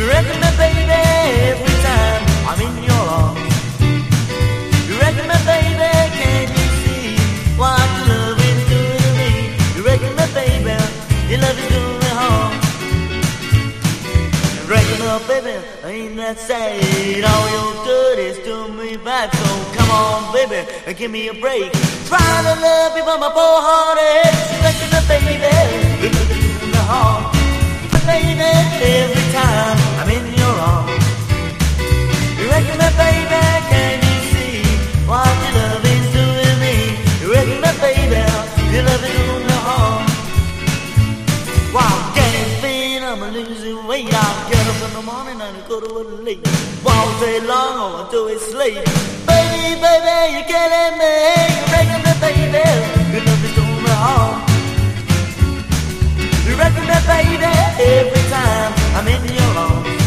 You reckon me, baby, every time I'm in your arms. You reckon me, baby, can't you see what your love is doing to me? You reckon me, baby, your love is doing me harm. You reckon me, baby, ain't that sad? All your good is doing me bad. So come on, baby, and give me a break. Try to love me, but my poor heart aches. You reckon me, baby, your love is doing me harm. Baby, every time I'm in your arms. You reckon me, baby, can you see what your love is doing me? You reckon me, baby, your love is doing me harm. Wow, I'm getting thin, I'm losing weight. I'll get up in the morning and go to work late. All day long, all I do is sleep. Baby, baby, you're killing me. You reckon